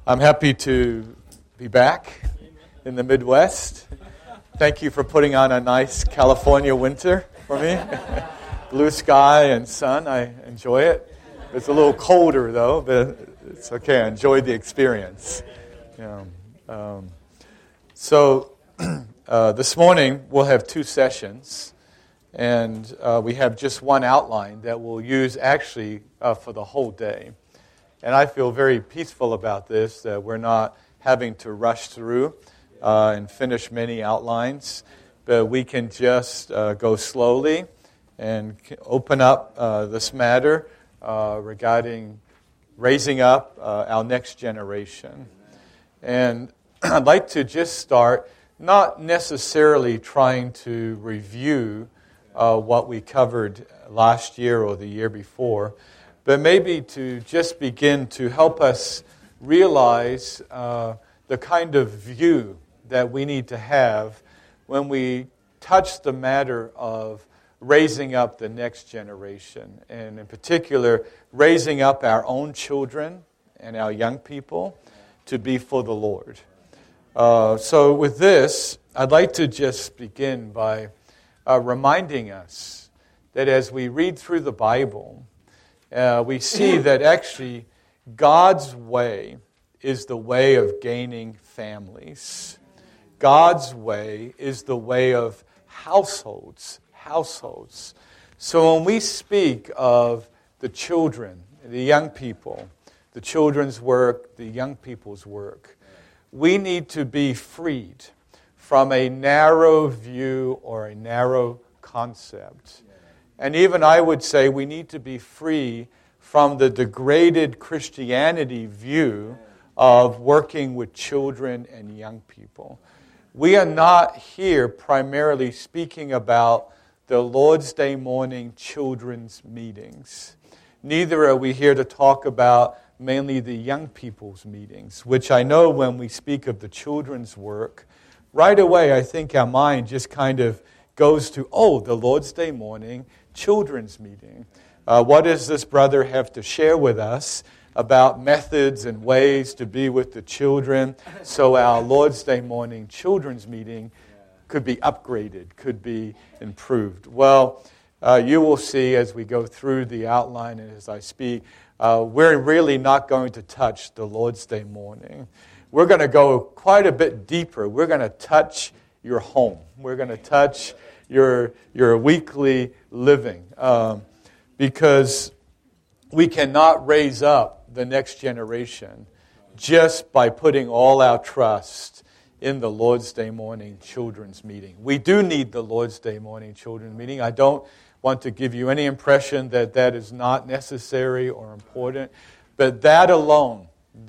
I'm happy to be back in the Midwest. Thank you for putting on a nice California winter for me. Blue sky and sun, I enjoy it. It's a little colder though, but it's okay. I enjoyed the experience. So this morning we'll have two sessions, and we have just one outline that we'll use actually for the whole day. And I feel very peaceful about this, that we're not having to rush through and finish many outlines, but we can just go slowly and open up this matter regarding raising up our next generation. And I'd like to just start, not necessarily trying to review what we covered last year or the year before, but maybe to just begin to help us realize the kind of view that we need to have when we touch the matter of raising up the next generation, and in particular, raising up our own children and our young people to be for the Lord. So with this, I'd like to just begin by reminding us that as we read through the Bible, we see that actually God's way is the way of gaining families. God's way is the way of households. So when we speak of the children, the young people, the children's work, the young people's work, we need to be freed from a narrow view or a narrow concept. And even I would say we need to be free from the degraded Christianity view of working with children and young people. We are not here primarily speaking about the Lord's Day morning children's meetings. Neither are we here to talk about mainly the young people's meetings, which I know when we speak of the children's work, right away I think our mind just kind of goes to, the Lord's Day morning children's meeting. What does this brother have to share with us about methods and ways to be with the children so our Lord's Day morning children's meeting could be upgraded, could be improved? Well, you will see as we go through the outline and as I speak, we're really not going to touch the Lord's Day morning. We're going to go quite a bit deeper. We're going to touch your home. We're going to touch your weekly living, because we cannot raise up the next generation just by putting all our trust in the Lord's Day morning children's meeting. We do need the Lord's Day morning children's meeting. I don't want to give you any impression that that is not necessary or important, but that alone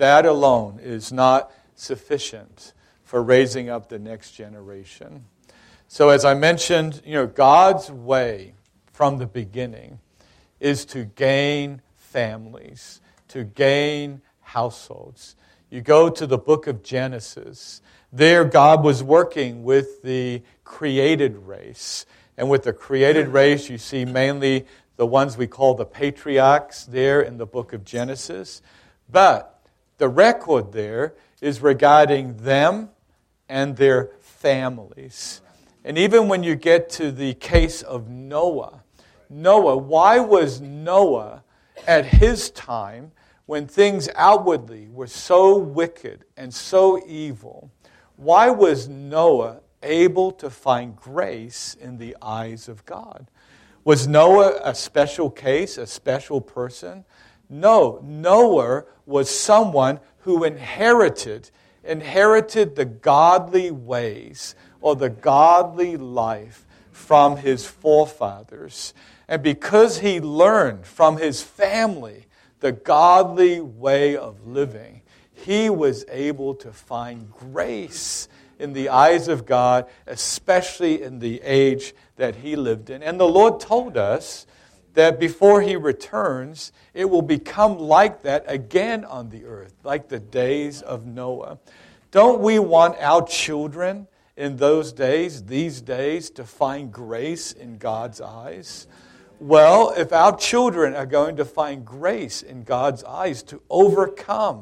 is not sufficient for raising up the next generation. So as I mentioned, God's way from the beginning is to gain families, to gain households. You go to the book of Genesis. There God was working with the created race. And with the created race, you see mainly the ones we call the patriarchs there in the book of Genesis. But the record there is regarding them and their families. And even when you get to the case of Noah, why was Noah at his time, when things outwardly were so wicked and so evil, why was Noah able to find grace in the eyes of God? Was Noah a special case, a special person? No, Noah was someone who inherited the godly ways or the godly life from his forefathers. And because he learned from his family the godly way of living, he was able to find grace in the eyes of God, especially in the age that he lived in. And the Lord told us that before he returns, it will become like that again on the earth, like the days of Noah. Don't we want our children in those days, these days, to find grace in God's eyes? Well, if our children are going to find grace in God's eyes to overcome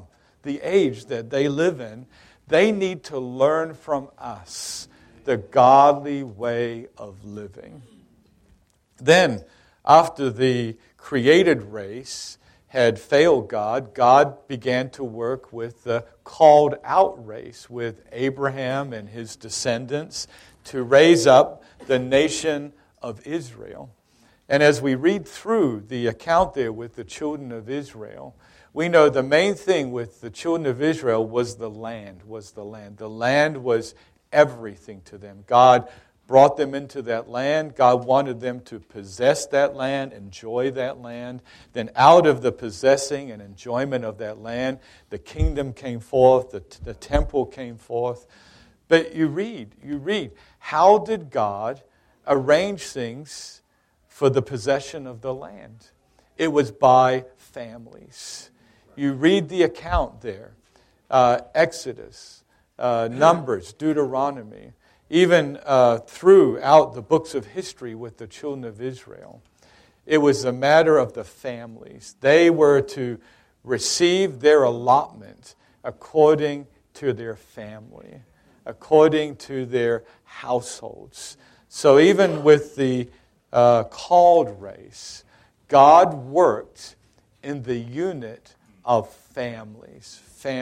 the age that they live in, they need to learn from us the godly way of living. Then, after the created race had failed God, God began to work with the called out race, with Abraham and his descendants, to raise up the nation of Israel. And as we read through the account there with the children of Israel, we know the main thing with the children of Israel was the land. The land was everything to them. God brought them into that land. God wanted them to possess that land, enjoy that land. Then out of the possessing and enjoyment of that land, the kingdom came forth, the temple came forth. But you read, how did God arrange things for the possession of the land? It was by families. You read the account there, Exodus, Numbers, Deuteronomy, even throughout the books of history with the children of Israel. It was a matter of the families. They were to receive their allotment according to their family, according to their households. So even with the called race, God worked in the unit of families.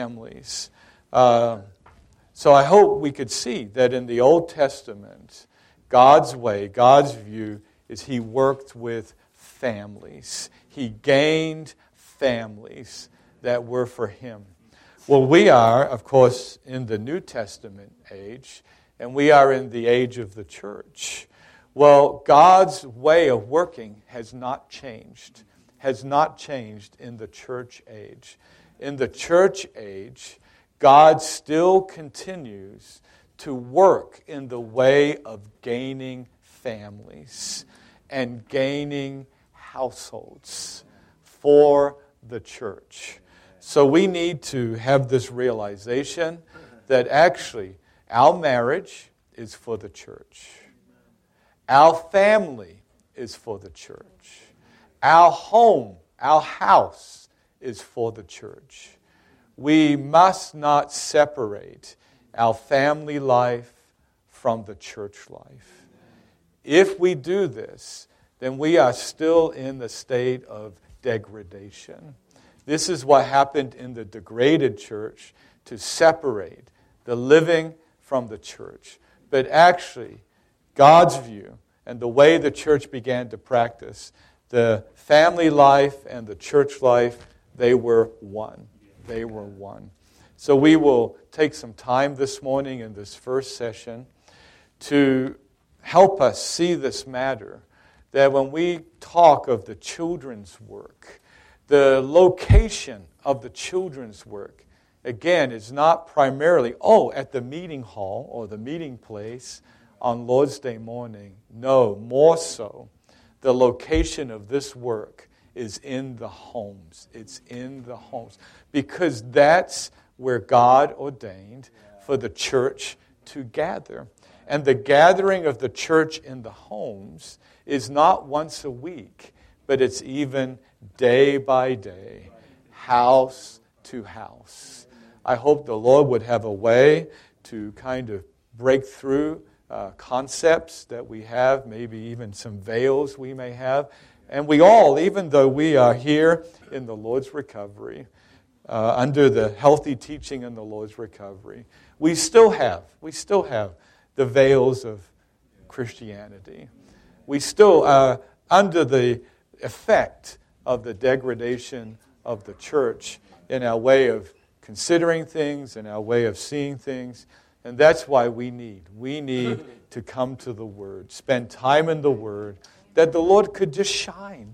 So I hope we could see that in the Old Testament, God's way, God's view is He worked with families. He gained families that were for Him. Well, we are, of course, in the New Testament age, and we are in the age of the church. Well, God's way of working has not changed in the church age. In the church age, God still continues to work in the way of gaining families and gaining households for the church. So we need to have this realization that actually our marriage is for the church. Our family is for the church. Our home, our house is for the church. We must not separate our family life from the church life. If we do this, then we are still in the state of degradation. This is what happened in the degraded church, to separate the living from the church. But actually, God's view and the way the church began to practice, the family life and the church life, they were one. They were one. So we will take some time this morning in this first session to help us see this matter, that when we talk of the children's work, the location of the children's work, again, is not primarily, at the meeting hall or the meeting place on Lord's Day morning. No, more so, the location of this work is in the homes. It's in the homes. Because that's where God ordained for the church to gather. And the gathering of the church in the homes is not once a week, but it's even day by day, house to house. I hope the Lord would have a way to kind of break through concepts that we have, maybe even some veils we may have. And we all, even though we are here in the Lord's recovery, under the healthy teaching in the Lord's recovery, we still have the veils of Christianity. We still are under the effect of the degradation of the church in our way of considering things, in our way of seeing things. And that's why we need to come to the Word, spend time in the Word, that the Lord could just shine.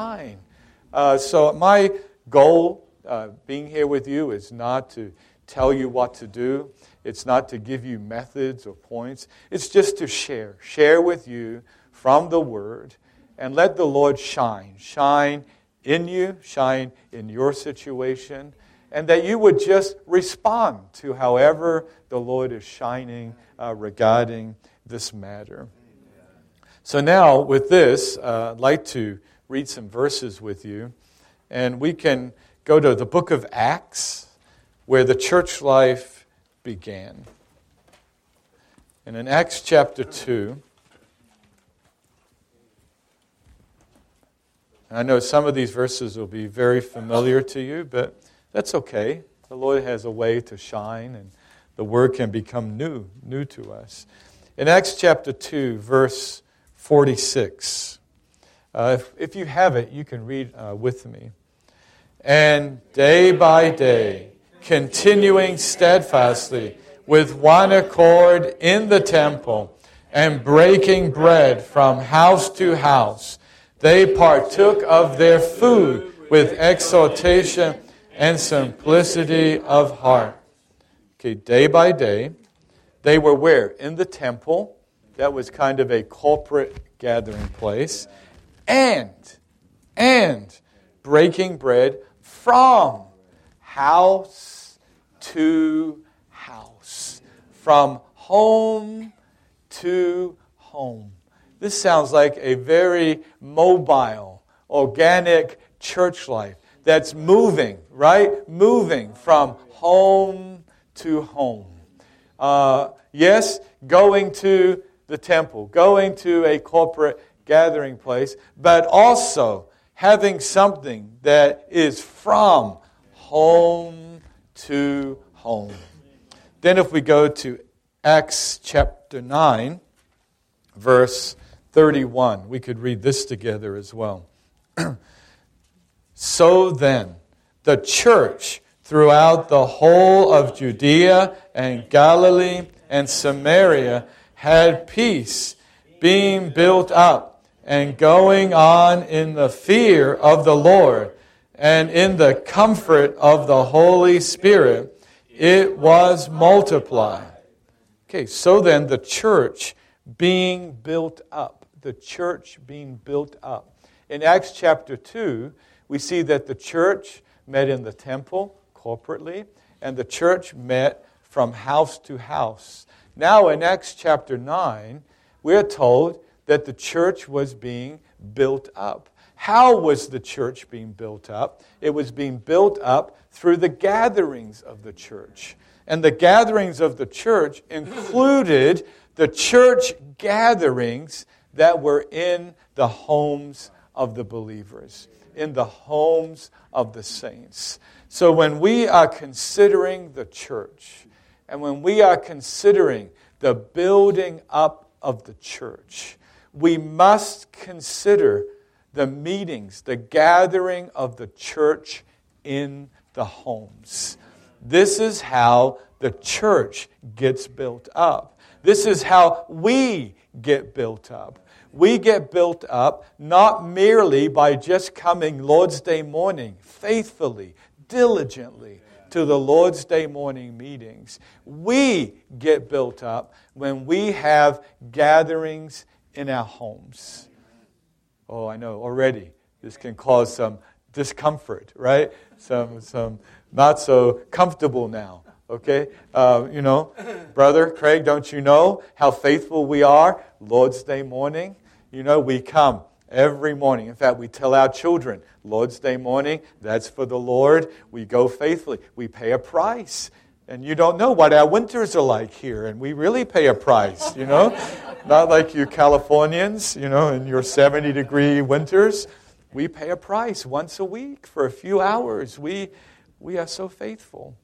So my goal being here with you is not to tell you what to do. It's not to give you methods or points. It's just to share with you from the Word, and let the Lord shine in you, shine in your situation, and that you would just respond to however the Lord is shining regarding this matter. So now, with this, I'd like to read some verses with you, and we can go to the book of Acts, where the church life began. And in Acts chapter 2, and I know some of these verses will be very familiar to you, but that's okay. The Lord has a way to shine, and the Word can become new to us. In Acts chapter 2, verse 46, if you have it, you can read with me. And day by day, continuing steadfastly with one accord in the temple, and breaking bread from house to house, they partook of their food with exhortation and simplicity of heart. Okay, day by day, they were where? In the temple. That was kind of a corporate gathering place. And breaking bread from house to house. From home to home. This sounds like a very mobile, organic church life that's moving, right? Moving from home to home. Yes, going to the temple, going to a corporate gathering place, but also having something that is from home to home. Then if we go to Acts chapter 9, verse 31, we could read this together as well. So then, the church throughout the whole of Judea and Galilee and Samaria had peace, being built up and going on in the fear of the Lord and in the comfort of the Holy Spirit, it was multiplied. Okay, so then the church being built up. The church being built up. In Acts chapter 2, we see that the church met in the temple corporately, and the church met from house to house. Now in Acts chapter 9, we're told that the church was being built up. How was the church being built up? It was being built up through the gatherings of the church. And the gatherings of the church included the church gatherings that were in the homes of the believers, in the homes of the saints. So when we are considering the church, and when we are considering the building up of the church, we must consider the meetings, the gathering of the church in the homes. This is how the church gets built up. This is how we get built up. We get built up not merely by just coming Lord's Day morning faithfully, diligently to the Lord's Day morning meetings. We get built up when we have gatherings in our homes. Oh, I know already this can cause some discomfort, right? Some not so comfortable now. Okay, Brother Craig, don't you know how faithful we are? Lord's Day morning, we come every morning. In fact, we tell our children, Lord's Day morning, that's for the Lord. We go faithfully. We pay a price. And you don't know what our winters are like here, and we really pay a price, Not like you Californians, in your 70-degree winters. We pay a price once a week for a few hours. We are so faithful.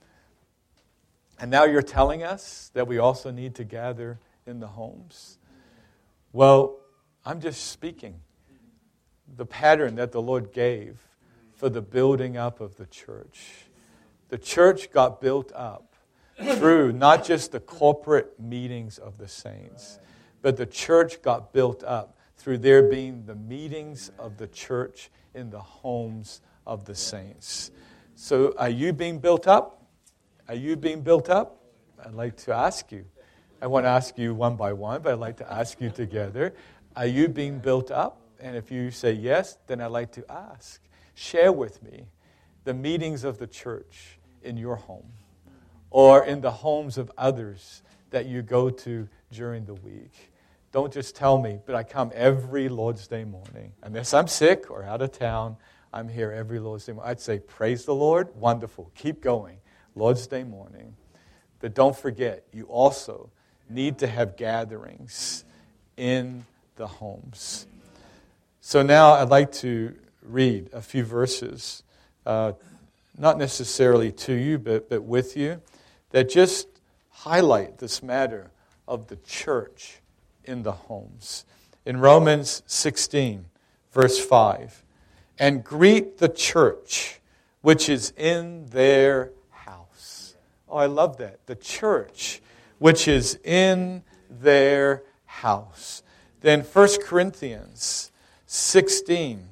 And now you're telling us that we also need to gather in the homes. Well, I'm just speaking the pattern that the Lord gave for the building up of the church. The church got built up through not just the corporate meetings of the saints, but the church got built up through there being the meetings of the church in the homes of the saints. So are you being built up? Are you being built up? I'd like to ask you. I want to ask you one by one, but I'd like to ask you together. Are you being built up? And if you say yes, then I'd like to ask. Share with me the meetings of the church in your home or in the homes of others that you go to during the week. Don't just tell me, but I come every Lord's Day morning. Unless I'm sick or out of town, I'm here every Lord's Day morning. I'd say, praise the Lord, wonderful, keep going. Lord's Day morning. But don't forget, you also need to have gatherings in the homes. So now I'd like to read a few verses, not necessarily to you, but with you, that just highlight this matter of the church in the homes. In Romans 16, verse 5, and greet the church which is in their house. Oh, I love that. The church which is in their house. Then 1 Corinthians 16,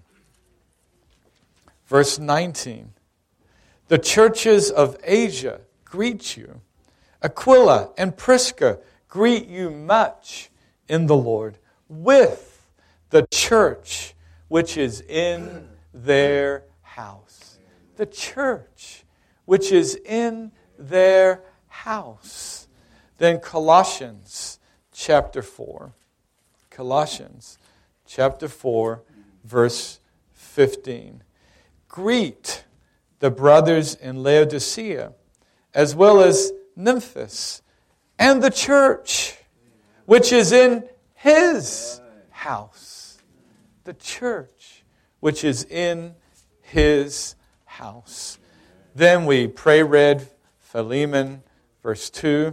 verse 19. The churches of Asia greet you. Aquila and Prisca greet you much in the Lord with the church which is in their house. The church which is in their house. Then Colossians chapter 4. Colossians chapter 4, verse 15. Greet the brothers in Laodicea, as well as Nymphas, and the church, which is in his house. The church, which is in his house. Then we read Philemon, verse 2,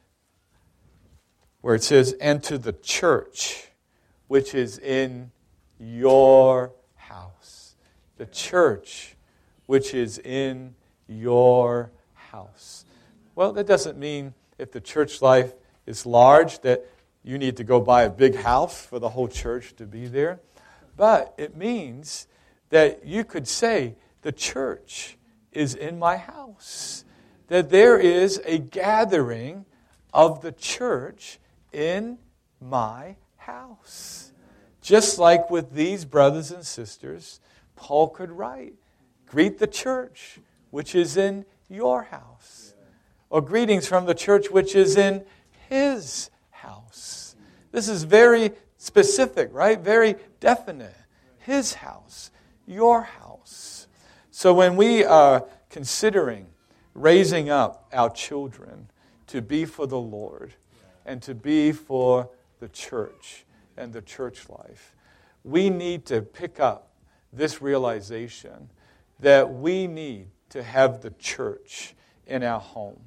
where it says, and to the church, which is in your house. The church, which is in your house. Well, that doesn't mean if the church life is large that you need to go buy a big house for the whole church to be there. But it means that you could say, the church is in my house. That there is a gathering of the church in my house. Just like with these brothers and sisters, Paul could write, greet the church which is in your house. Or greetings from the church which is in his house. This is very specific, right? Very definite. His house, your house. So when we are considering raising up our children to be for the Lord and to be for the church and the church life, we need to pick up this realization that we need to have the church in our home.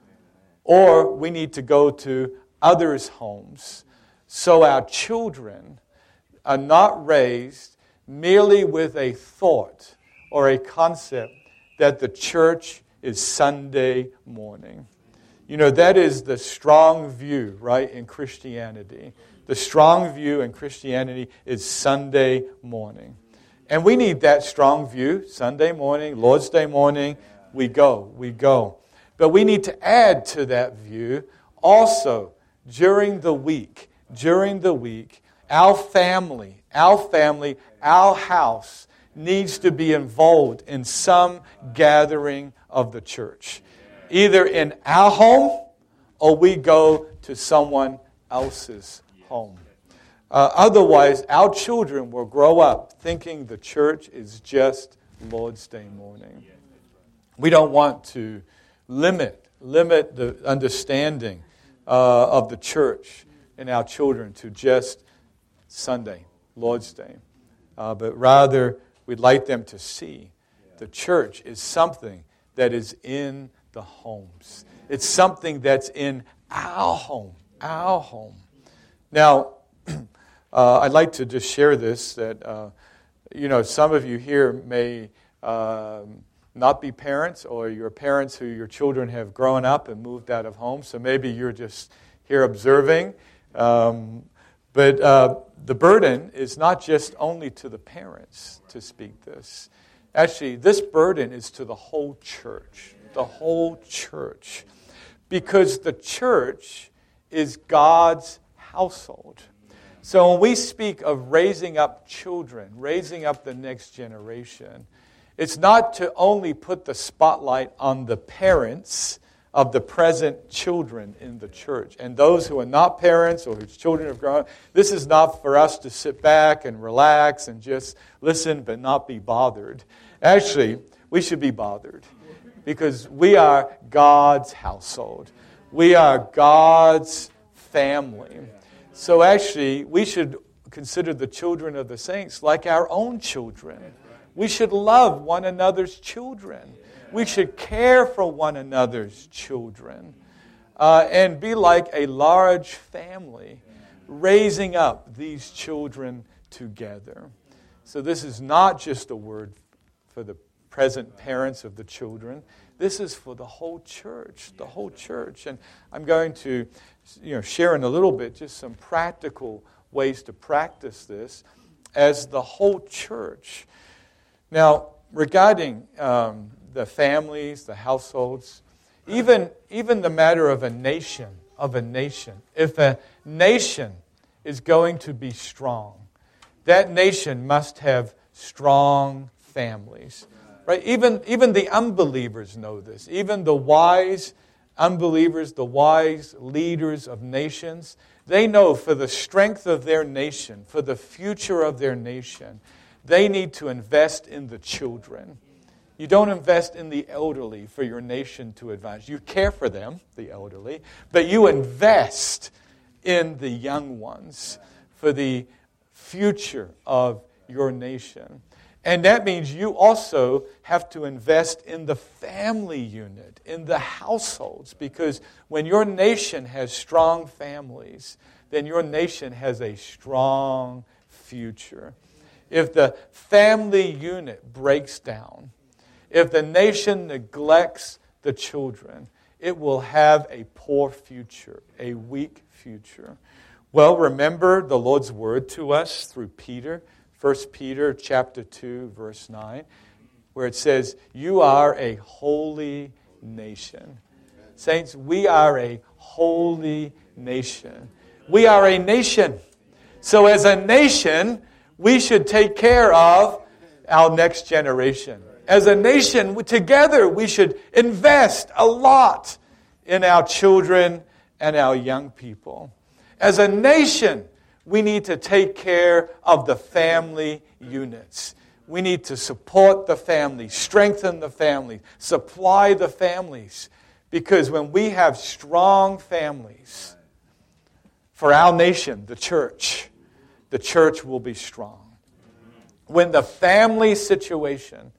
Or we need to go to others' homes so our children are not raised merely with a thought or a concept that the church is Sunday morning. You know, that is the strong view, right, in Christianity. The strong view in Christianity is Sunday morning. And we need that strong view. Sunday morning, Lord's Day morning, we go. But we need to add to that view also during the week, our family, our house needs to be involved in some gathering of the church. Either in our home or we go to someone else's home. Otherwise, our children will grow up thinking the church is just Lord's Day morning. We don't want to limit the understanding of the church in our children to just Sunday, Lord's Day. But rather, we'd like them to see the church is something that is in the homes. It's something that's in our home. Now, I'd like to just share this, that, some of you here may not be parents, or you're parents who your children have grown up and moved out of home, so maybe you're just here observing. But the burden is not just only to the parents to speak this. Actually, this burden is to the whole church. The whole church. Because the church is God's household. So when we speak of raising up children, raising up the next generation, it's not to only put the spotlight on the parents of the present children in the church. And those who are not parents or whose children have grown up, this is not for us to sit back and relax and just listen but not be bothered. Actually, we should be bothered. because we are God's household. We are God's family. So actually, we should consider the children of the saints like our own children. We should love one another's children. We should care for one another's children. And be like a large family, raising up these children together. So this is not just a word for the present parents of the children. This is for the whole church, And I'm going to share in a little bit just some practical ways to practice this as the whole church. Now, regarding the families, the households, even the matter of a nation, if a nation is going to be strong, that nation must have strong families. Right? Even the unbelievers know this. Even the wise unbelievers, the wise leaders of nations, they know for the strength of their nation, for the future of their nation, they need to invest in the children. You don't invest in the elderly for your nation to advance. You care for them, the elderly, but you invest in the young ones for the future of your nation. And that means you also have to invest in the family unit, in the households, because when your nation has strong families, then your nation has a strong future. If the family unit breaks down, if the nation neglects the children, it will have a poor future, a weak future. Well, remember the Lord's word to us through Peter, 1 Peter chapter 2, verse 9, where it says, you are a holy nation. Saints, we are a holy nation. We are a nation. So as a nation, we should take care of our next generation. As a nation, together we should invest a lot in our children and our young people. As a nation, we need to take care of the family units. We need to support the families, strengthen the families, supply the families. Because when we have strong families for our nation, the church will be strong. When the family situation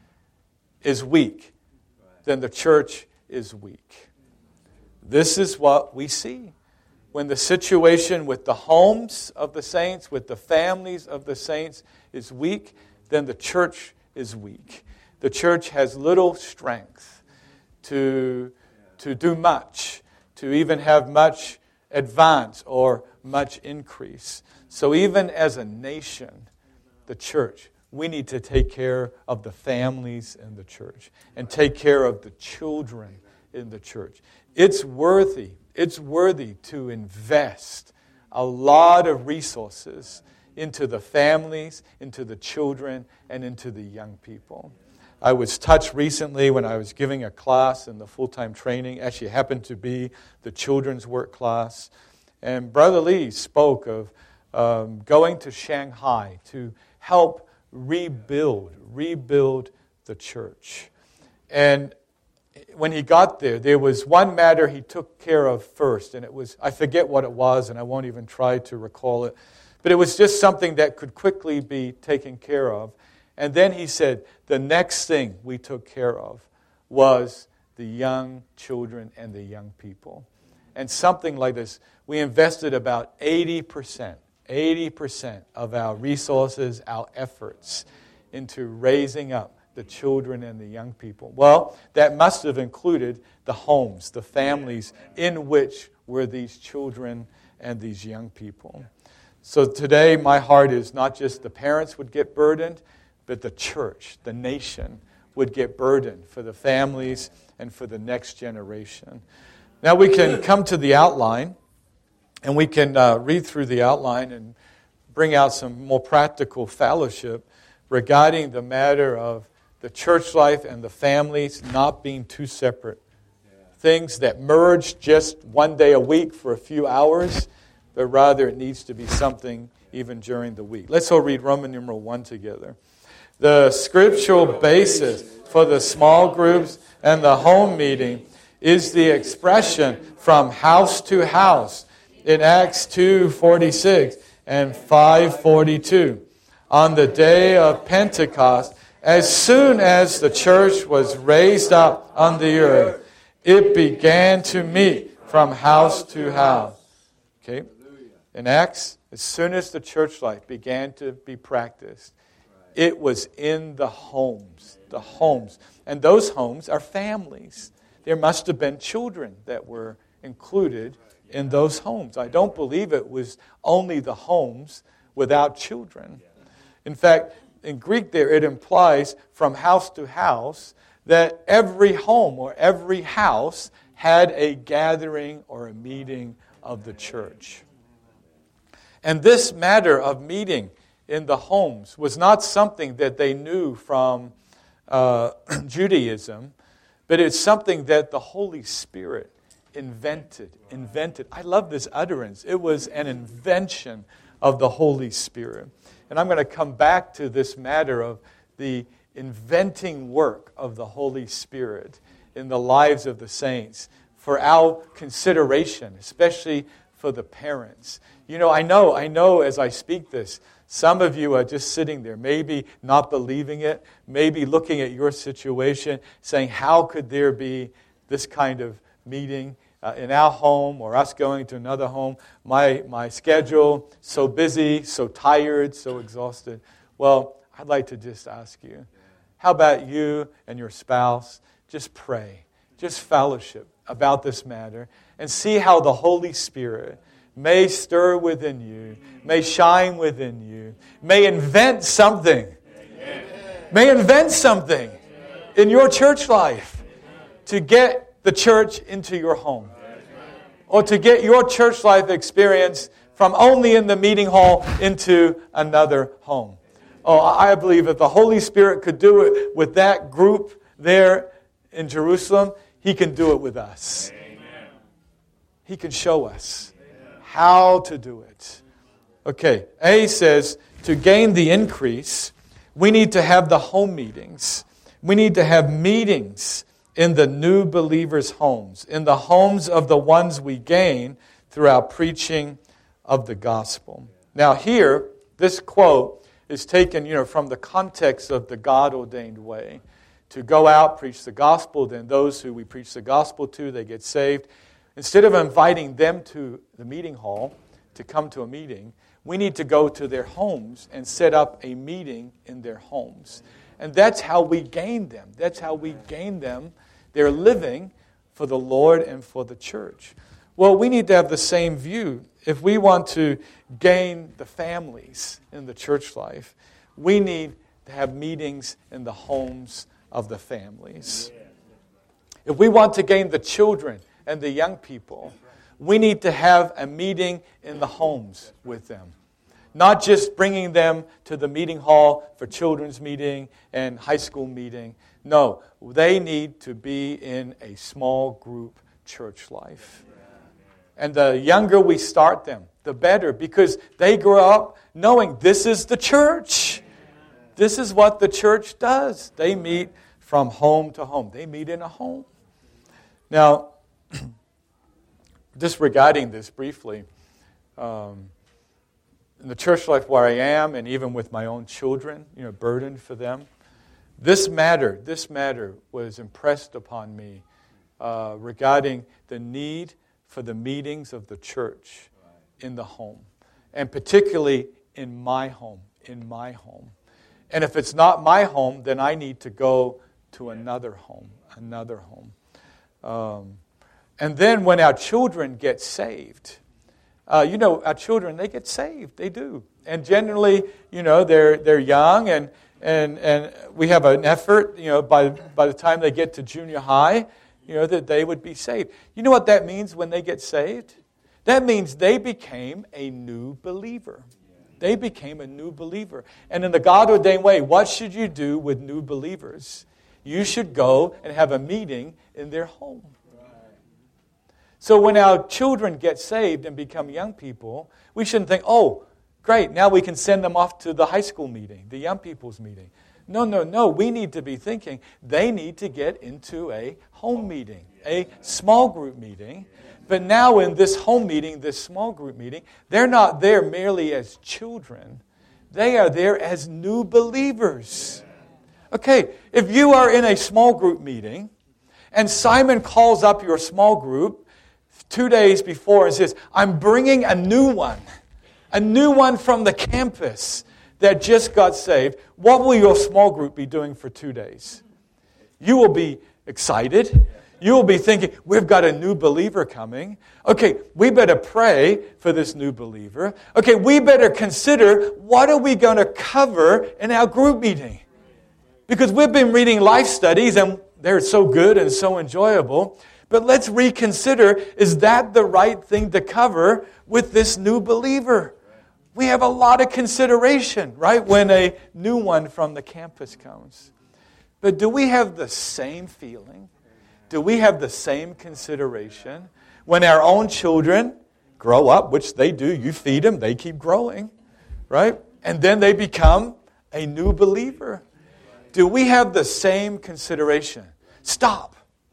is weak, then the church is weak. This is what we see. When the situation with the homes of the saints, with the families of the saints is weak, then the church is weak. The church has little strength to do much, to even have much advance or much increase. So even as a nation, the church, we need to take care of the families in the church and take care of the children in the church. It's worthy to invest a lot of resources into the families, into the children, and into the young people. I was touched recently when I was giving a class in the full-time training. Actually, it happened to be the children's work class. And Brother Lee spoke of going to Shanghai to help rebuild the church. And when he got there was one matter he took care of first, and it was, I forget what it was, and I won't even try to recall it, but it was just something that could quickly be taken care of. And then he said, the next thing we took care of was the young children and the young people. And something like this, we invested about 80% of our resources, our efforts into raising up the children and the young people. Well, that must have included the homes, the families in which were these children and these young people. So today, my heart is not just the parents would get burdened, but the church, the nation, would get burdened for the families and for the next generation. Now we can come to the outline, and we can read through the outline and bring out some more practical fellowship regarding the matter of the church life and the families not being two separate things that merge just one day a week for a few hours, but rather it needs to be something even during the week. Let's all read Roman numeral 1 together. The scriptural basis for the small groups and the home meeting is the expression from house to house in Acts 2:46 and 5:42. On the day of Pentecost, as soon as the church was raised up on the earth, it began to meet from house to house. Okay? In Acts, as soon as the church life began to be practiced, it was in the homes. The homes. And those homes are families. There must have been children that were included in those homes. I don't believe it was only the homes without children. In fact, in Greek there, it implies from house to house that every home or every house had a gathering or a meeting of the church. And this matter of meeting in the homes was not something that they knew from Judaism, but it's something that the Holy Spirit invented. I love this utterance. It was an invention of the Holy Spirit. And I'm going to come back to this matter of the inventing work of the Holy Spirit in the lives of the saints for our consideration, especially for the parents. You know, I know as I speak this, some of you are just sitting there, maybe not believing it, maybe looking at your situation, saying, how could there be this kind of meeting in our home or us going to another home? My schedule, so busy, so tired, so exhausted. Well, I'd like to just ask you, how about you and your spouse just pray, just fellowship about this matter and see how the Holy Spirit may stir within you, may shine within you, may invent something. May invent something in your church life to get the church into your home. Or to get your church life experience from only in the meeting hall into another home. Oh, I believe if the Holy Spirit could do it with that group there in Jerusalem, He can do it with us. He can show us how to do it. Okay, A says, to gain the increase, we need to have the home meetings. We need to have meetings in the new believers' homes, in the homes of the ones we gain through our preaching of the gospel. Now here, this quote is taken, from the context of the God-ordained way. To go out, preach the gospel, then those who we preach the gospel to, they get saved. Instead of inviting them to the meeting hall to come to a meeting, we need to go to their homes and set up a meeting in their homes. And that's how we gain them. That's how we gain them. They're living for the Lord and for the church. Well, we need to have the same view. If we want to gain the families in the church life, we need to have meetings in the homes of the families. If we want to gain the children and the young people, we need to have a meeting in the homes with them. Not just bringing them to the meeting hall for children's meeting and high school meeting. No, they need to be in a small group church life. And the younger we start them, the better, because they grow up knowing this is the church. This is what the church does. They meet from home to home. They meet in a home. Now, just regarding this briefly, in the church life where I am, and even with my own children, burdened for them, this matter was impressed upon me regarding the need for the meetings of the church in the home, and particularly in my home. And if it's not my home, then I need to go to another home. And then when our children get saved, our children, they get saved. They do. And generally, they're young, and we have an effort, by the time they get to junior high, that they would be saved. You know what that means when they get saved? That means they became a new believer. They became a new believer. And in the God-ordained way, what should you do with new believers? You should go and have a meeting in their home. So when our children get saved and become young people, we shouldn't think, oh, great, now we can send them off to the high school meeting, the young people's meeting. No. We need to be thinking they need to get into a home meeting, a small group meeting. But now in this home meeting, this small group meeting, they're not there merely as children. They are there as new believers. Okay, if you are in a small group meeting and Simon calls up your small group 2 days before and says, I'm bringing a new one from the campus that just got saved, what will your small group be doing for 2 days? You will be excited. You will be thinking, we've got a new believer coming. Okay, we better pray for this new believer. Okay, we better consider what are we going to cover in our group meeting. Because we've been reading life studies and they're so good and so enjoyable. But let's reconsider, is that the right thing to cover with this new believer? We have a lot of consideration, right, when a new one from the campus comes. But do we have the same feeling? Do we have the same consideration when our own children grow up, which they do? You feed them, they keep growing, right? And then they become a new believer. Do we have the same consideration? Stop.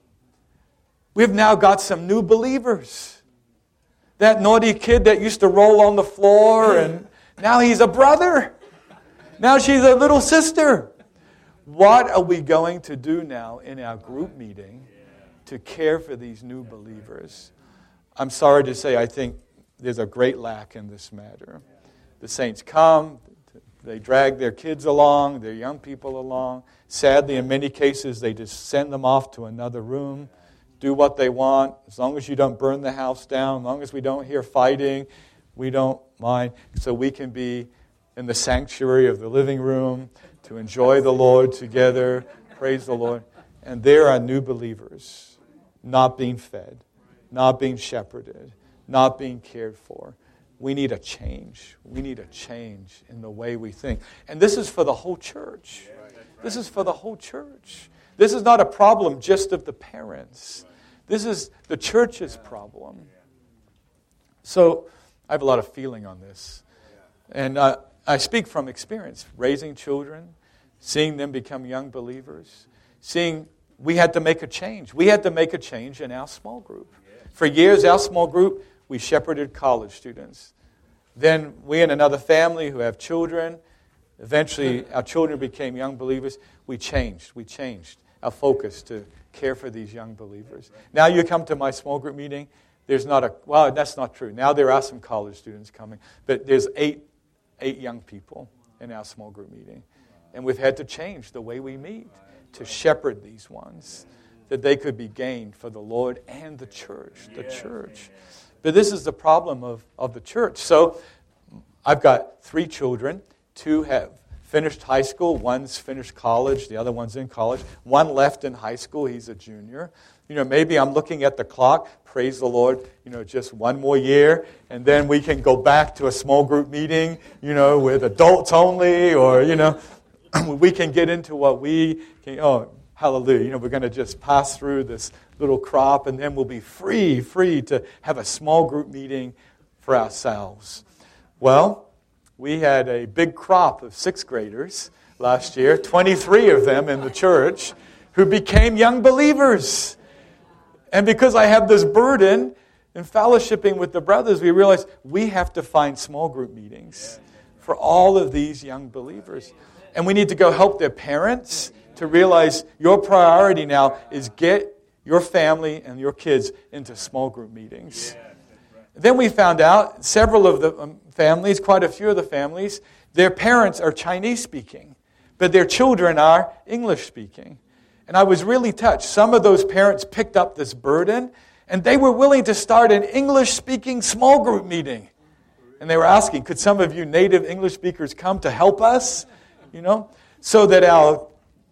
We've now got some new believers. That naughty kid that used to roll on the floor, and now he's a brother. Now she's a little sister. What are we going to do now in our group meeting to care for these new believers? I'm sorry to say, I think there's a great lack in this matter. The saints come, they drag their kids along, their young people along. Sadly, in many cases, they just send them off to another room, do what they want. As long as you don't burn the house down, as long as we don't hear fighting, we don't mind. So we can be in the sanctuary of the living room to enjoy the Lord together, praise the Lord. And there are new believers not being fed, not being shepherded, not being cared for. We need a change. We need a change in the way we think. And this is for the whole church. This is for the whole church. This is not a problem just of the parents. This is the church's problem. So I have a lot of feeling on this. And I speak from experience, raising children, seeing them become young believers, seeing we had to make a change. We had to make a change in our small group. For years, our small group, we shepherded college students. Then we and another family who have children, eventually our children became young believers. We changed our focus to care for these young believers. Now you come to my small group meeting, there's not well, that's not true. Now there are some college students coming, but there's eight young people in our small group meeting. And we've had to change the way we meet to shepherd these ones, that they could be gained for the Lord and the church. But this is the problem of the church. So I've got 3 children. 2 have finished high school. One's finished college. The other one's in college. One left in high school. He's a junior. Maybe I'm looking at the clock. Praise the Lord. Just one more year. And then we can go back to a small group meeting, with adults only, or, we can get into what we can. Oh, hallelujah. We're going to just pass through this little crop, and then we'll be free to have a small group meeting for ourselves. Well, we had a big crop of 6th graders last year, 23 of them in the church, who became young believers. And because I have this burden in fellowshipping with the brothers, we realized we have to find small group meetings for all of these young believers. And we need to go help their parents to realize your priority now is get your family and your kids into small group meetings. Then we found out several of the families, quite a few of the families, their parents are Chinese speaking, but their children are English speaking. And I was really touched. Some of those parents picked up this burden, and they were willing to start an English speaking small group meeting. And they were asking, could some of you native English speakers come to help us? So that our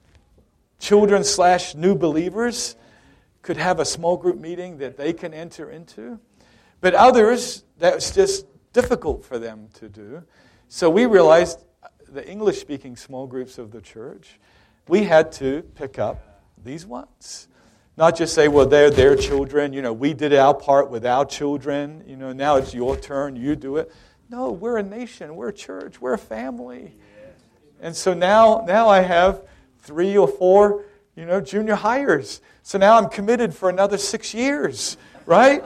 children/new believers could have a small group meeting that they can enter into. But others, that's just difficult for them to do. So we realized the English-speaking small groups of the church, we had to pick up these ones. Not just say, well, they're their children. We did our part with our children. Now it's your turn. You do it. No, we're a nation. We're a church. We're a family. And so now I have 3 or 4, junior hires. So now I'm committed for another 6 years, right?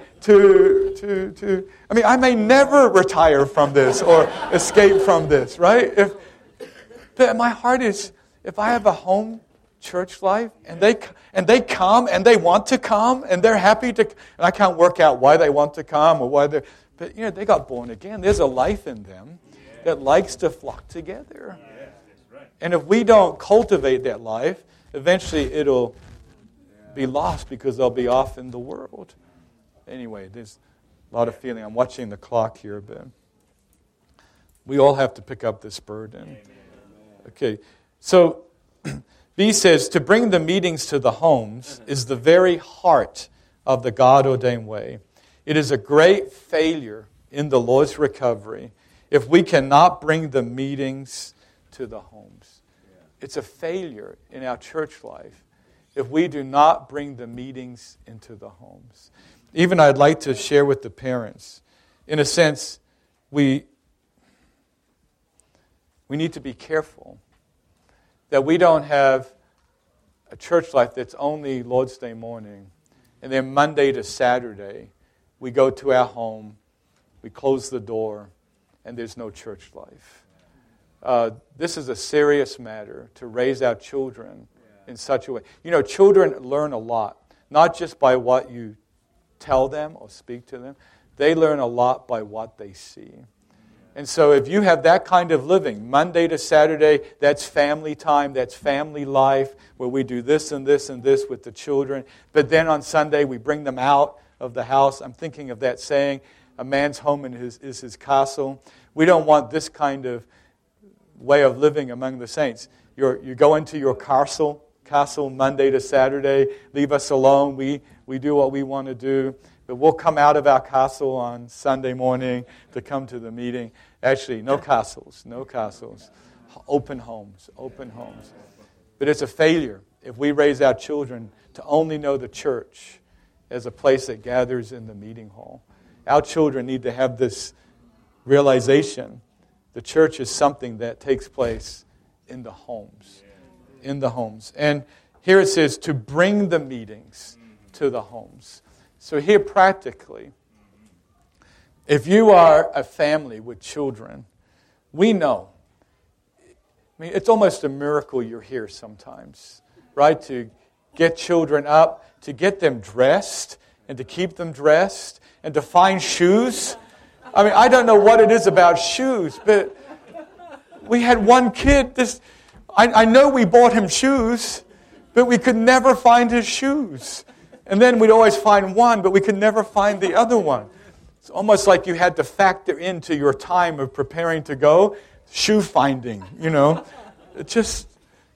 I may never retire from this or escape from this, right? But my heart is, if I have a home church life and they come and they want to come and they're happy to, and I can't work out why they want to come or why but they got born again. There's a life in them that likes to flock together. And if we don't cultivate that life, eventually it'll be lost because they'll be off in the world. Anyway, there's a lot of feeling. I'm watching the clock here a bit. We all have to pick up this burden. Okay, so B says, to bring the meetings to the homes is the very heart of the God-ordained way. It is a great failure in the Lord's recovery if we cannot bring the meetings to the homes. It's a failure in our church life if we do not bring the meetings into the homes. Even I'd like to share with the parents, in a sense, we need to be careful that we don't have a church life that's only Lord's Day morning, and then Monday to Saturday, we go to our home, we close the door, and there's no church life. This is a serious matter to raise our children in such a way. Children learn a lot, not just by what you tell them or speak to them. They learn a lot by what they see. And so if you have that kind of living, Monday to Saturday, that's family time, that's family life, where we do this and this and this with the children. But then on Sunday, we bring them out of the house. I'm thinking of that saying, a man's home is his castle. We don't want this kind of way of living among the saints. You go into your castle Monday to Saturday, leave us alone. We do what we want to do. But we'll come out of our castle on Sunday morning to come to the meeting. Actually, no castles. Open homes. But it's a failure if we raise our children to only know the church as a place that gathers in the meeting hall. Our children need to have this realization. The church is something that takes place in the homes. In the homes. And here it says to bring the meetings to the homes. So here practically, if you are a family with children, we know. It's almost a miracle you're here sometimes, right? To get children up, to get them dressed, and to keep them dressed, and to find shoes. I don't know what it is about shoes, but we had one kid. I know we bought him shoes, but we could never find his shoes. And then we'd always find one, but we could never find the other one. It's almost like you had to factor into your time of preparing to go, shoe finding, It's just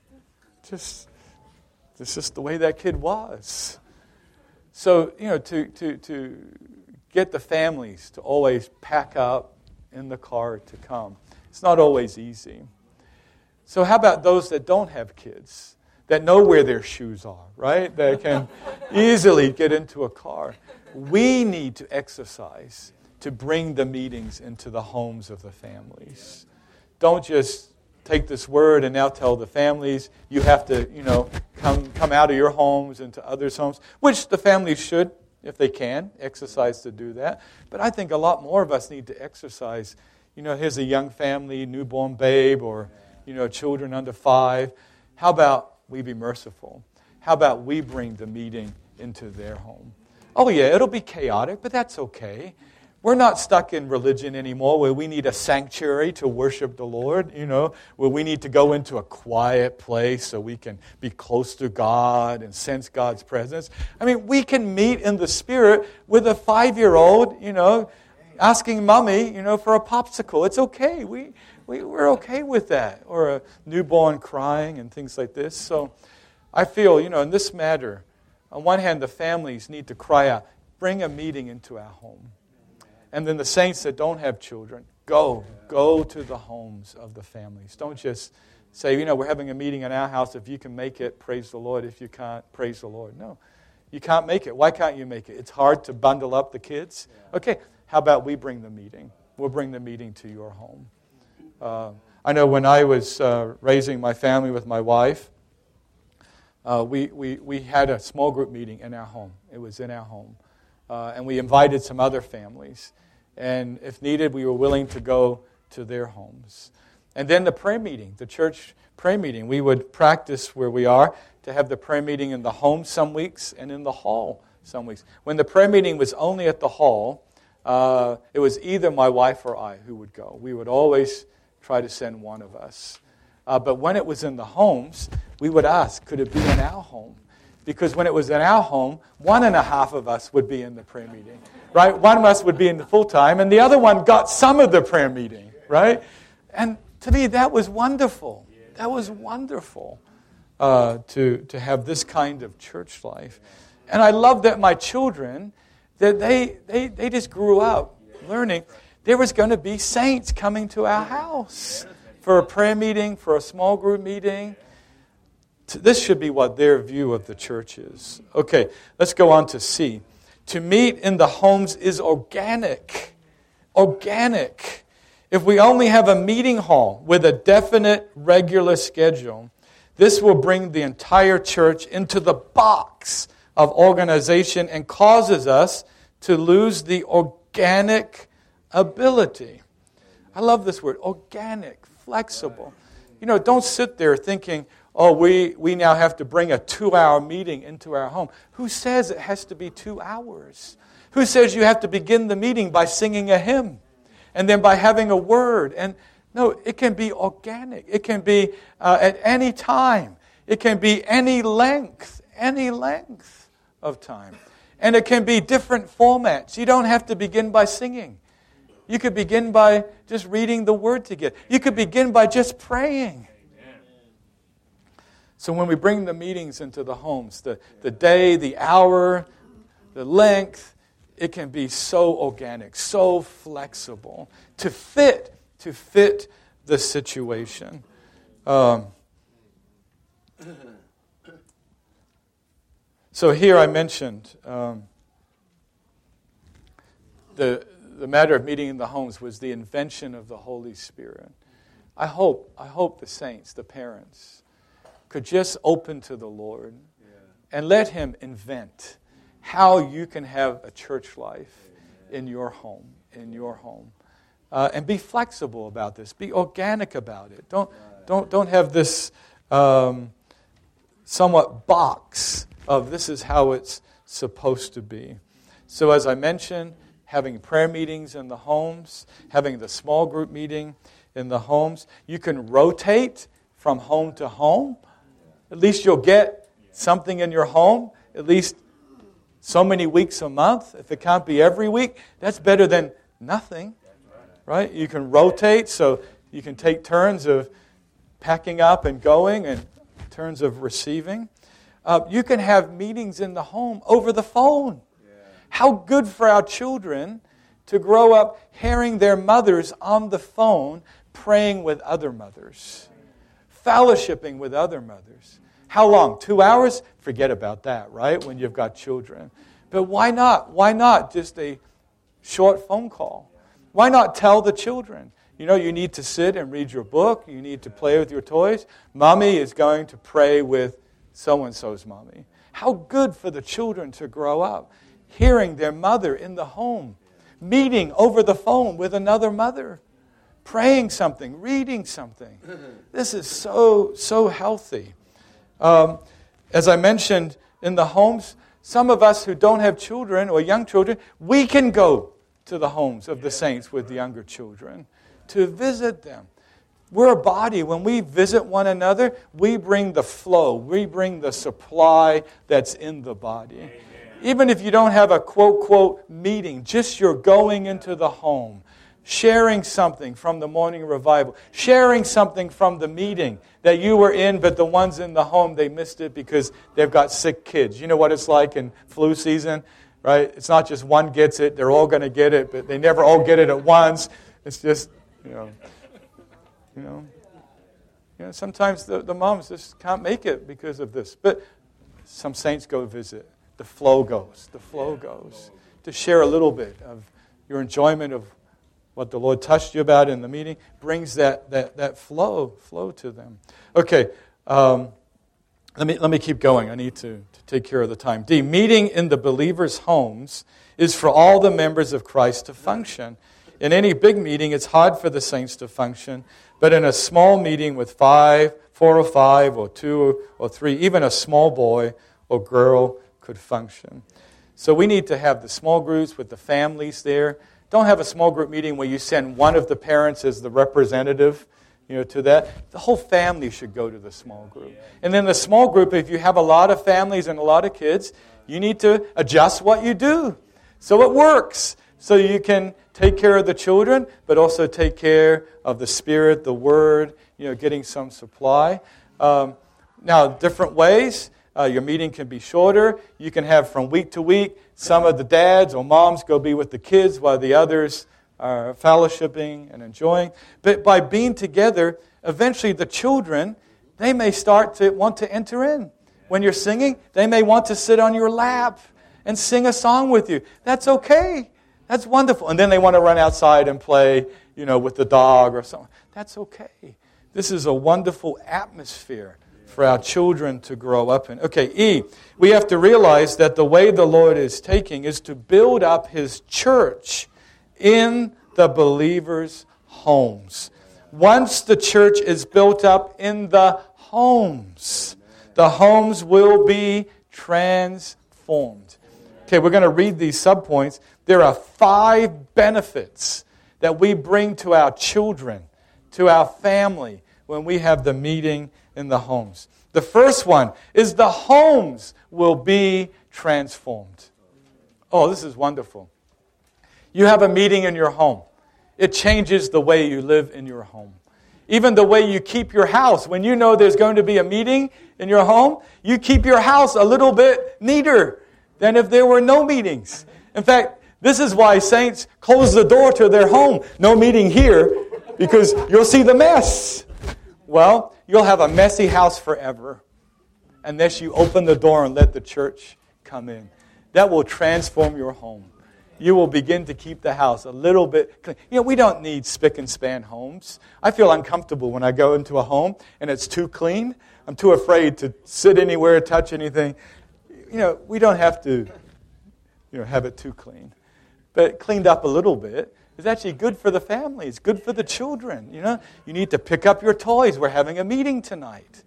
the way that kid was. So, to get the families to always pack up in the car to come. It's not always easy. So how about those that don't have kids, that know where their shoes are, right? They can easily get into a car. We need to exercise to bring the meetings into the homes of the families. Don't just take this word and now tell the families you have to, come out of your homes into others' homes, which the families should, if they can, exercise to do that. But I think a lot more of us need to exercise. Here's a young family, newborn babe, or, children under 5. How about we be merciful? How about we bring the meeting into their home? Oh yeah, it'll be chaotic, but that's okay. We're not stuck in religion anymore where we need a sanctuary to worship the Lord, where we need to go into a quiet place so we can be close to God and sense God's presence. We can meet in the Spirit with a 5-year-old, asking mommy, for a popsicle. It's okay. We're okay with that. Or a newborn crying and things like this. So I feel, in this matter, on one hand, the families need to cry out, bring a meeting into our home. And then the saints that don't have children, go to the homes of the families. Don't just say, we're having a meeting in our house. If you can make it, praise the Lord. If you can't, praise the Lord. No, you can't make it. Why can't you make it? It's hard to bundle up the kids. Okay, how about we bring the meeting? We'll bring the meeting to your home. I know when I was raising my family with my wife, we had a small group meeting in our home. It was in our home. And we invited some other families. And if needed, we were willing to go to their homes. And then the prayer meeting, the church prayer meeting. We would practice where we are to have the prayer meeting in the home some weeks and in the hall some weeks. When the prayer meeting was only at the hall, it was either my wife or I who would go. We would always try to send one of us. But when it was in the homes, we would ask, could it be in our home? Because when it was in our home, 1.5 of us would be in the prayer meeting, right? One of us would be in the full time, and the other one got some of the prayer meeting, right? And to me, that was wonderful. That was wonderful to have this kind of church life. And I love that my children, that they just grew up learning there was going to be saints coming to our house for a prayer meeting, for a small group meeting. This should be what their view of the church is. Okay, let's go on to C. To meet in the homes is organic. Organic. If we only have a meeting hall with a definite, regular schedule, this will bring the entire church into the box of organization and causes us to lose the organic ability. I love this word, organic, flexible. You know, don't sit there thinking, oh, we now have to bring a 2-hour meeting into our home. Who says it has to be 2 hours? Who says you have to begin the meeting by singing a hymn and then by having a word? And no, it can be organic. It can be at any time. It can be any length of time. And it can be different formats. You don't have to begin by singing. You could begin by just reading the Word together. You could begin by just praying. So when we bring the meetings into the homes, the day, the hour, the length, it can be so organic, so flexible to fit the situation. So here I mentioned the matter of meeting in the homes was the invention of the Holy Spirit. I hope the saints, the parents, could just open to the Lord and let Him invent how you can have a church life in your home, and be flexible about this. Be organic about it. Don't have this somewhat box of this is how it's supposed to be. So as I mentioned, having prayer meetings in the homes, having the small group meeting in the homes. You can rotate from home to home. At least you'll get something in your home, at least so many weeks a month. If it can't be every week, that's better than nothing, right? You can rotate, so you can take turns of packing up and going and turns of receiving. You can have meetings in the home over the phone. How good for our children to grow up hearing their mothers on the phone praying with other mothers, fellowshipping with other mothers. How long? 2 hours? Forget about that, right, when you've got children. But why not? Why not just a short phone call? Why not tell the children, you know, you need to sit and read your book, you need to play with your toys. Mommy is going to pray with so-and-so's mommy. How good for the children to grow up hearing their mother in the home, meeting over the phone with another mother, praying something, reading something. This is so healthy. As I mentioned, in the homes, some of us who don't have children or young children, we can go to the homes of the saints with younger children to visit them. We're a body. When we visit one another, we bring the flow. We bring the supply that's in the body. Amen. Even if you don't have a quote meeting, just you're going into the home, sharing something from the morning revival, sharing something from the meeting that you were in, but the ones in the home, they missed it because they've got sick kids. You know what it's like in flu season, right? It's not just one gets it, they're all going to get it, but they never all get it at once. It's just, sometimes the moms just can't make it because of this. But some saints go visit. The flow goes. To share a little bit of your enjoyment of what the Lord touched you about in the meeting, brings that flow to them. Okay, let me keep going. I need to take care of the time. D, meeting in the believers' homes is for all the members of Christ to function. In any big meeting, it's hard for the saints to function, but in a small meeting with 4 or 5 or 2 or 3, even a small boy or girl could function. So we need to have the small groups with the families there. Don't have a small group meeting where you send one of the parents as the representative, to that. The whole family should go to the small group. And then the small group, if you have a lot of families and a lot of kids, you need to adjust what you do so it works. So you can take care of the children, but also take care of the Spirit, the Word, getting some supply. Now, different ways. Your meeting can be shorter. You can have from week to week. Some of the dads or moms go be with the kids while the others are fellowshipping and enjoying. But by being together, eventually the children, they may start to want to enter in. When you're singing, they may want to sit on your lap and sing a song with you. That's okay. That's wonderful. And then they want to run outside and play, with the dog or something. That's okay. This is a wonderful atmosphere for our children to grow up in. Okay, E, we have to realize that the way the Lord is taking is to build up His church in the believers' homes. Once the church is built up in the homes will be transformed. Okay, we're going to read these subpoints. There are 5 benefits that we bring to our children, to our family, when we have the meeting in the homes. The first one is the homes will be transformed. Oh, this is wonderful. You have a meeting in your home. It changes the way you live in your home. Even the way you keep your house. When you know there's going to be a meeting in your home, you keep your house a little bit neater than if there were no meetings. In fact, this is why saints close the door to their home. No meeting here, because you'll see the mess. Well, you'll have a messy house forever unless you open the door and let the church come in. That will transform your home. You will begin to keep the house a little bit clean. We don't need spick and span homes. I feel uncomfortable when I go into a home and it's too clean. I'm too afraid to sit anywhere, touch anything. We don't have to, have it too clean. But cleaned up a little bit is actually good for the family. It's good for the children. You need to pick up your toys. We're having a meeting tonight.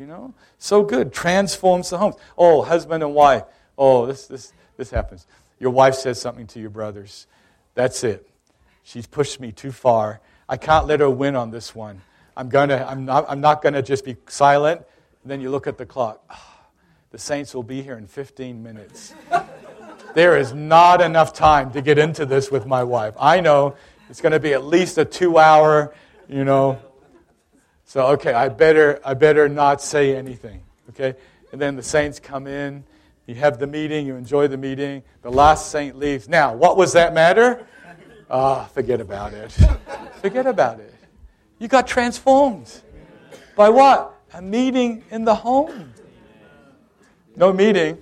So good. Transforms the homes. Oh, husband and wife. Oh, this happens. Your wife says something to your brothers. That's it. She's pushed me too far. I can't let her win on this one. I'm not gonna just be silent. And then you look at the clock. The saints will be here in 15 minutes. There is not enough time to get into this with my wife. I know it's going to be at least a 2-hour, So, okay, I better not say anything, okay? And then the saints come in. You have the meeting. You enjoy the meeting. The last saint leaves. Now, what was that matter? Forget about it. Forget about it. You got transformed. By what? A meeting in the home. No meeting,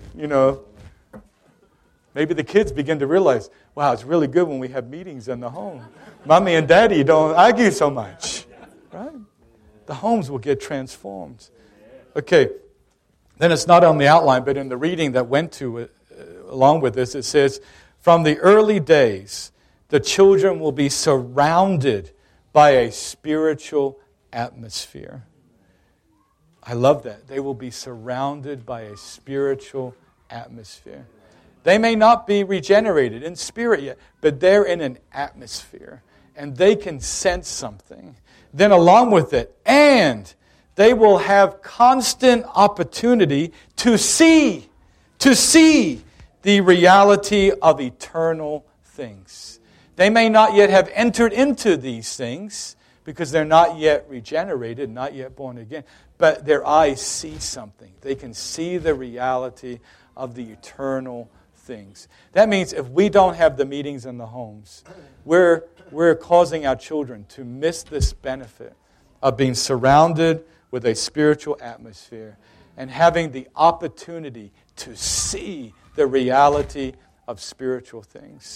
Maybe the kids begin to realize, wow, it's really good when we have meetings in the home. Mommy and Daddy don't argue so much, right? The homes will get transformed. Okay, then it's not on the outline, but in the reading that went to it, along with this, it says, from the early days, the children will be surrounded by a spiritual atmosphere. I love that. They will be surrounded by a spiritual atmosphere. They may not be regenerated in spirit yet, but they're in an atmosphere, and they can sense something. Then along with it, and they will have constant opportunity to see the reality of eternal things. They may not yet have entered into these things because they're not yet regenerated, not yet born again, but their eyes see something. They can see the reality of the eternal things. That means if we don't have the meetings in the homes, we're causing our children to miss this benefit of being surrounded with a spiritual atmosphere and having the opportunity to see the reality of spiritual things.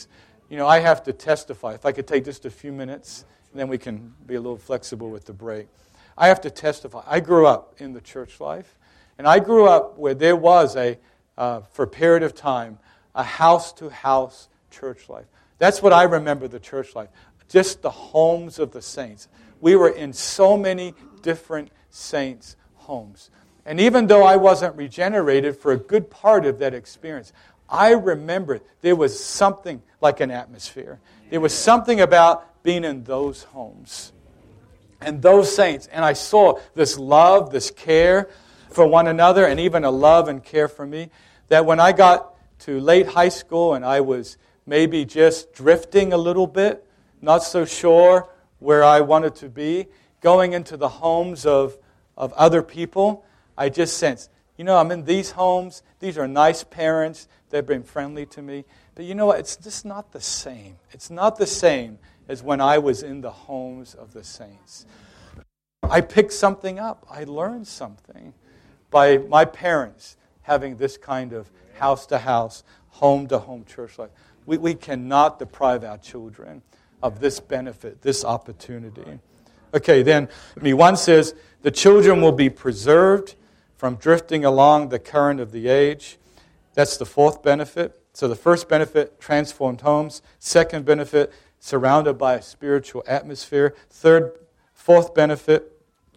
I have to testify. If I could take just a few minutes, and then we can be a little flexible with the break. I have to testify. I grew up in the church life, and I grew up where there was for a period of time, a house-to-house church life. That's what I remember the church life, just the homes of the saints. We were in so many different saints' homes. And even though I wasn't regenerated for a good part of that experience, I remember there was something like an atmosphere. There was something about being in those homes and those saints. And I saw this love, this care for one another, and even a love and care for me, that when I got to late high school and I was maybe just drifting a little bit, not so sure where I wanted to be, going into the homes of other people, I just sensed, I'm in these homes. These are nice parents. They've been friendly to me. But you know what? It's just not the same. It's not the same as when I was in the homes of the saints. I picked something up. I learned something by my parents having this kind of house-to-house, home-to-home church life. We cannot deprive our children of this benefit, this opportunity. Okay, then, 1 says, the children will be preserved from drifting along the current of the age. That's the fourth benefit. So the first benefit, transformed homes. Second benefit, surrounded by a spiritual atmosphere. Third benefit,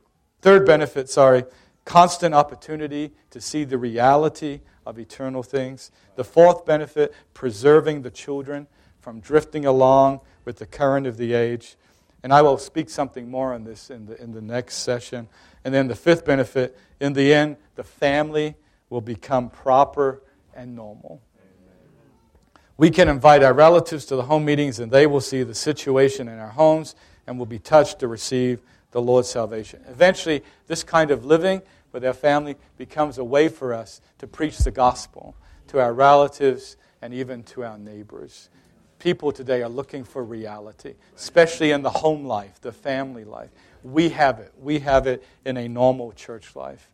constant opportunity to see the reality of eternal things. The fourth benefit, preserving the children from drifting along with the current of the age. And I will speak something more on this in the next session. And then the fifth benefit, in the end, the family will become proper and normal. We can invite our relatives to the home meetings, and they will see the situation in our homes and will be touched to receive the Lord's salvation. Eventually, this kind of living with our family becomes a way for us to preach the gospel to our relatives and even to our neighbors. People today are looking for reality, especially in the home life, the family life. We have it. We have it in a normal church life.